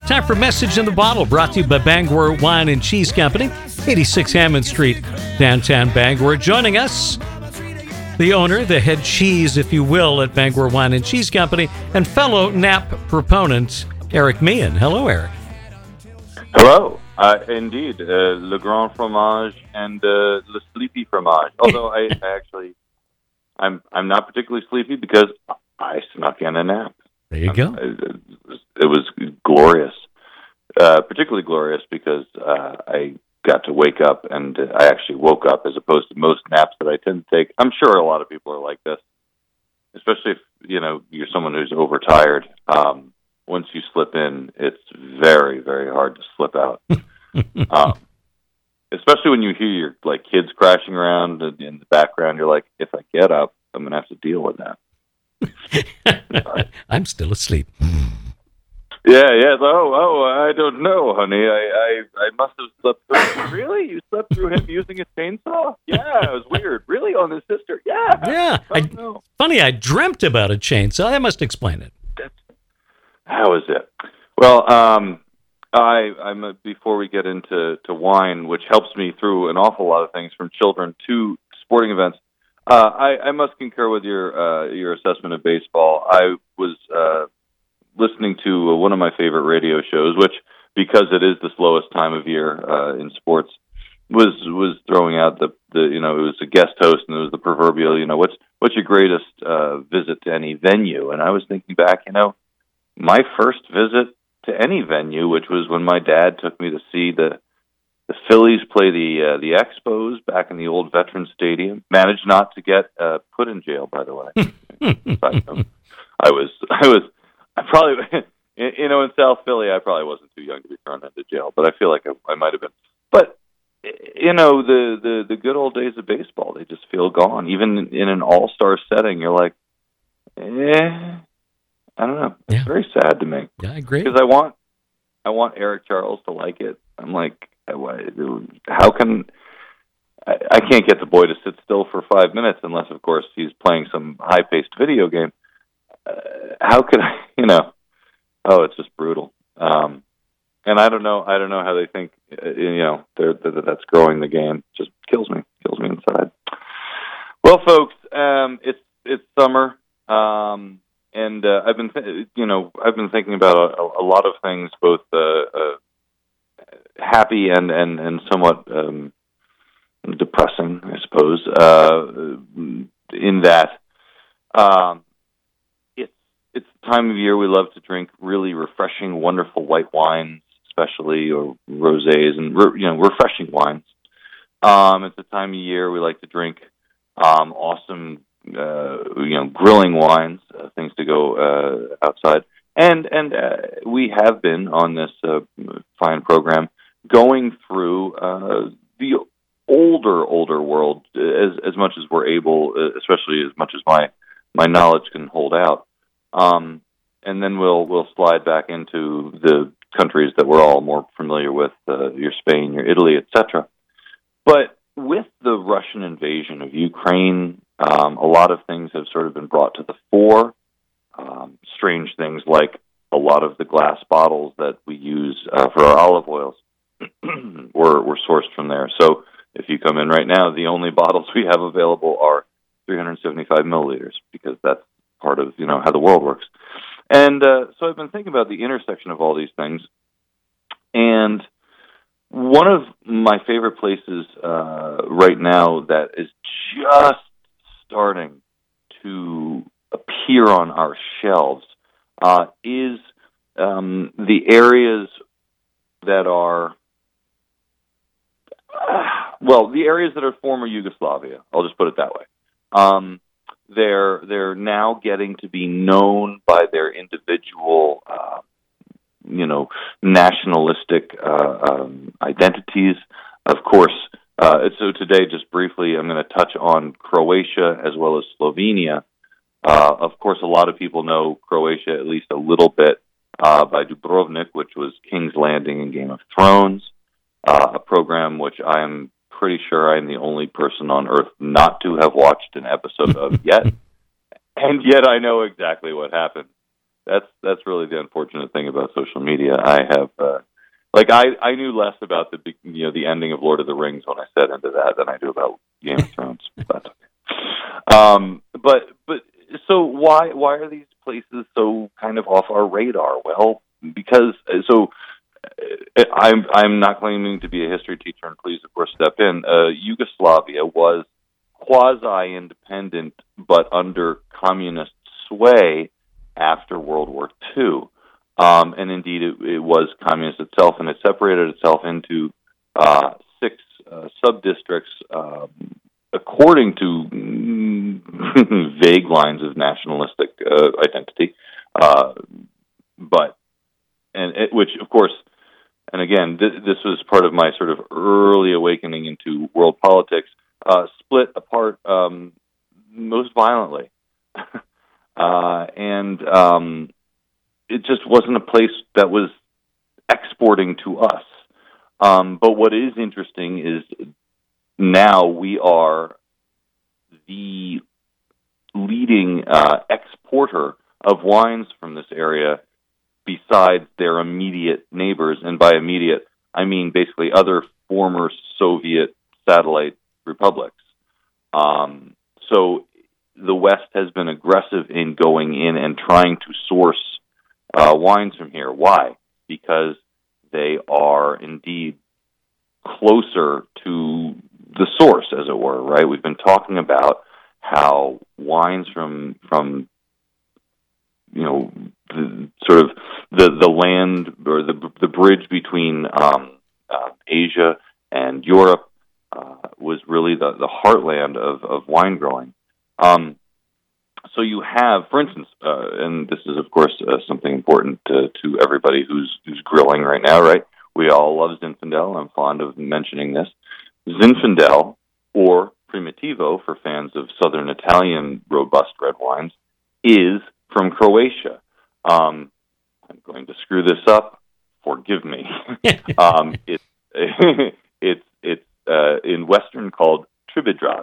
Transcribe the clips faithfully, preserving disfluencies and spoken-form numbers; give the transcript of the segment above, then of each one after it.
Time for Message in the Bottle, brought to you by Bangor Wine and Cheese Company, eighty-six Hammond Street, downtown Bangor. Joining us, the owner, the head cheese, if you will, at Bangor Wine and Cheese Company, and fellow N A P proponent, Eric Meehan. Hello, Eric. Hello. Uh, indeed, uh, Le Grand Fromage and uh, Le Sleepy Fromage. Although I, I actually, I'm I'm not particularly sleepy because I snuck in a nap. There you go. Um, it, it was glorious, uh, particularly glorious because uh, I got to wake up, and I actually woke up as opposed to most naps that I tend to take. I'm sure a lot of people are like this, especially if you know you're someone who's overtired. Um, once you slip in, it's very, very hard to slip out. um, especially when you hear your like kids crashing around in, in the background. You're like, if I get up, I'm going to have to deal with that. I'm still asleep. Yeah, yeah. Oh, oh, I don't know, honey. I, I, I must have slept through. Really? You slept through him using a chainsaw? Yeah, it was weird. Really? On his sister? Yeah. Yeah. Oh, I, no. Funny, I dreamt about a chainsaw. I must explain it. That's, how is it? Well, um, I, I'm uh, before we get into to wine, which helps me through an awful lot of things, from children to sporting events. Uh, I, I must concur with your uh, your assessment of baseball. I was uh, listening to uh, one of my favorite radio shows, which, because it is the slowest time of year uh, in sports, was was throwing out the, the you know it was a guest host, and it was the proverbial you know what's what's your greatest uh, visit to any venue? And I was thinking back, you know, my first visit to any venue, which was when my dad took me to see the. The Phillies play the uh, the Expos back in the old Veterans Stadium. Managed not to get uh, put in jail, by the way. I was, I was, I probably, you know, in South Philly, I probably wasn't too young to be thrown into jail, but I feel like I, I might have been. But you know, the, the the good old days of baseball, they just feel gone. Even in an all-star setting, you're like, eh, I don't know. It's yeah. very sad to me. Yeah, I agree. Because I want, I want Eric Charles to like it. I'm like. How can I, I can't get the boy to sit still for five minutes unless, of course, he's playing some high-paced video game. Uh, how could I, you know? Oh, it's just brutal. Um, and I don't know. I don't know how they think. Uh, you know, they're, they're, that's growing the game. It just kills me. Kills me inside. Well, folks, um, it's it's summer, um, and uh, I've been, th- you know, I've been thinking about a, a lot of things, both. Uh, uh, happy and, and, and somewhat um, depressing, I suppose, uh, in that um, it's it's the time of year we love to drink really refreshing, wonderful white wines, especially, or rosés, and you know, refreshing wines. Um, it's the time of year we like to drink um, awesome, uh, you know, grilling wines, uh, things to go uh, outside. And and uh, we have been on this uh, fine program going through uh, the older, older world as as much as we're able, especially as much as my, my knowledge can hold out. Um, and then we'll we'll slide back into the countries that we're all more familiar with, uh, your Spain, your Italy, et cetera. But with the Russian invasion of Ukraine, um, a lot of things have sort of been brought to the fore. Um, strange things like a lot of the glass bottles that we use uh, for our olive oils were, were sourced from there. So if you come in right now, the only bottles we have available are three hundred seventy-five milliliters, because that's part of, you know, how the world works. And uh, so I've been thinking about the intersection of all these things. And one of my favorite places uh, right now that is just starting to appear on our shelves uh, is um, the areas that are, uh, well, the areas that are former Yugoslavia. I'll just put it that way. Um, they're they're now getting to be known by their individual, uh, you know, nationalistic uh, um, identities. Of course, uh, so today, just briefly, I'm going to touch on Croatia as well as Slovenia. Uh, of course, a lot of people know Croatia at least a little bit uh, by Dubrovnik, which was King's Landing in Game of Thrones, uh, a program which I am pretty sure I'm the only person on Earth not to have watched an episode of yet. And yet I know exactly what happened. that's that's really the unfortunate thing about social media. I have, uh, like, I, I knew less about the you know the ending of Lord of the Rings when I set into that than I do about Game of Thrones. But um, but but so why why are these places so kind of off our radar? Well, because so. I'm I'm not claiming to be a history teacher, and please, of course, step in. Uh, Yugoslavia was quasi-independent, but under communist sway after World War Two, um, and indeed it, it was communist itself, and it separated itself into uh, six uh, sub-districts um, according to mm, vague lines of nationalistic uh, identity, uh, but and it, which, of course. And again, th- this was part of my sort of early awakening into world politics, uh, split apart um, most violently. uh, and um, it just wasn't a place that was exporting to us. Um, but what is interesting is now we are the leading uh, exporter of wines from this area, besides their immediate neighbors. And by immediate, I mean basically other former Soviet satellite republics. Um, so the West has been aggressive in going in and trying to source uh, wines from here. Why? Because they are indeed closer to the source, as it were, right? We've been talking about how wines from from you know, the, sort of the the land or the the bridge between um, uh, Asia and Europe uh, was really the, the heartland of, of wine growing. Um, so you have, for instance, uh, and this is of course uh, something important to, to everybody who's who's grilling right now, right? We all love Zinfandel. I'm fond of mentioning this. Zinfandel, or Primitivo for fans of Southern Italian robust red wines, is from Croatia. Um, I'm going to screw this up. Forgive me. um, it's it's it's uh, in Western called Tribedrag,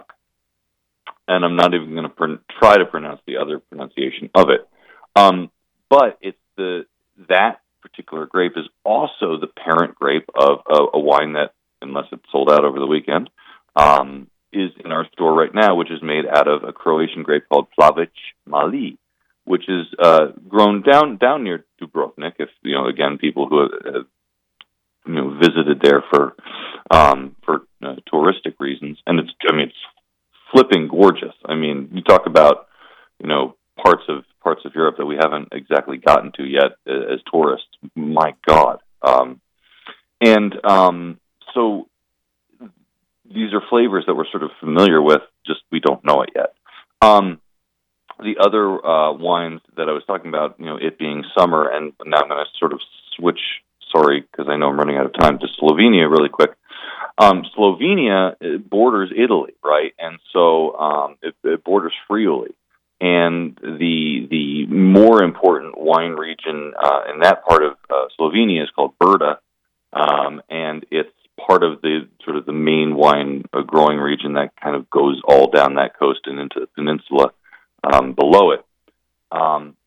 and I'm not even going to pr- try to pronounce the other pronunciation of it. Um, but it's the that particular grape is also the parent grape of a, a wine that, unless it's sold out over the weekend, um, is in our store right now, which is made out of a Croatian grape called Plavic Mali, which is uh, grown down down near Dubrovnik. If you know, again, people who have, have you know visited there for um, for uh, touristic reasons, and it's I mean it's flipping gorgeous. I mean, you talk about you know parts of parts of Europe that we haven't exactly gotten to yet uh, as tourists. My God, um, and um, so these are flavors that we're sort of familiar with, just we don't know it yet. Um, The other uh, wines that I was talking about, you know, it being summer, and now I'm going to sort of switch, sorry, because I know I'm running out of time, to Slovenia really quick. Um, Slovenia borders Italy, right? And so um, it, it borders Friuli. And the the more important wine region uh, in that part of uh, Slovenia is called Brda, um, and it's part of the sort of the main wine uh, growing region that kind of goes all down that coast and into the peninsula. Um, below it. Um,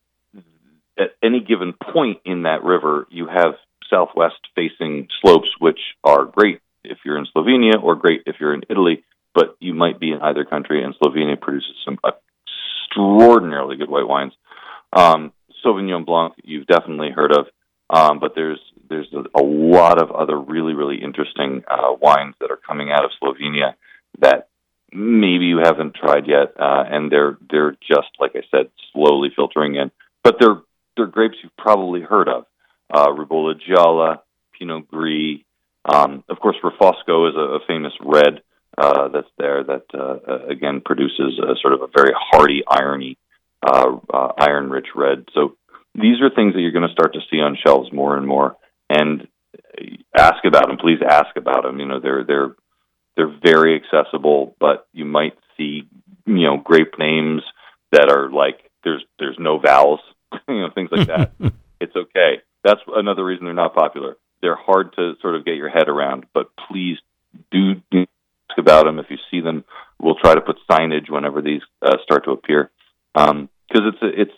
at any given point in that river, you have southwest-facing slopes, which are great if you're in Slovenia or great if you're in Italy, but you might be in either country, and Slovenia produces some extraordinarily good white wines. Um, Sauvignon Blanc, you've definitely heard of, um, but there's there's a, a lot of other really, really interesting uh, wines that are coming out of Slovenia that maybe you haven't tried yet, uh, and they're they're just, like I said, slowly filtering in. But they're they're grapes you've probably heard of. Uh, Ribolla Gialla, Pinot Gris. Um, of course, Refosco is a, a famous red uh, that's there that, uh, again, produces a sort of a very hearty, irony, uh, uh, iron-rich red. So these are things that you're going to start to see on shelves more and more. And ask about them. Please ask about them. You know, they're they're They're very accessible, but you might see, you know, grape names that are like there's there's no vowels, you know, things like that. It's okay. That's another reason they're not popular. They're hard to sort of get your head around, but please do ask about them if you see them. We'll try to put signage whenever these uh, start to appear, because um, it's a, it's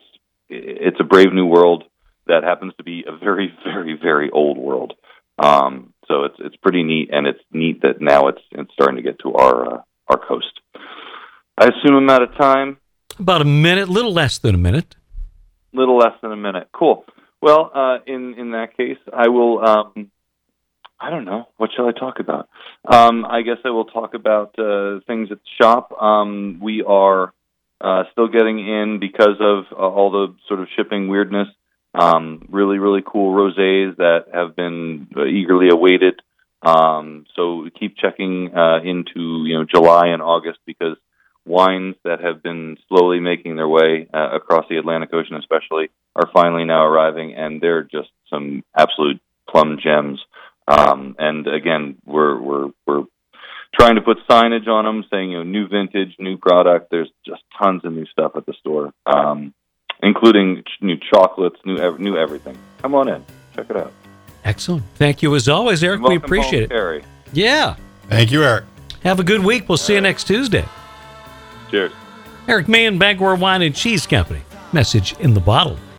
it's a brave new world that happens to be a very, very, very old world. Um, so it's it's pretty neat, and it's neat that now it's it's starting to get to our uh, our coast. I assume I'm out of time. About a minute, little less than a minute. Little less than a minute. Cool. Well, uh, in in that case, I will. Um, I don't know. What shall I talk about? Um, I guess I will talk about uh, things at the shop. Um, we are uh, still getting in because of uh, all the sort of shipping weirdness. Um, really, really cool rosés that have been uh, eagerly awaited. Um, so keep checking uh, into you know July and August, because wines that have been slowly making their way uh, across the Atlantic Ocean, especially, are finally now arriving, and they're just some absolute plum gems. Um, and again, we're we're we're trying to put signage on them saying you know new vintage, new product. There's just tons of new stuff at the store. Um, including ch- new chocolates, new ev- new everything. Come on in. Check it out. Excellent. Thank you as always, Eric. We appreciate it. Terry. Yeah. Thank you, Eric. Have a good week. We'll see you next Tuesday. Cheers. Eric May and Bangor Wine and Cheese Company. Message in the bottle.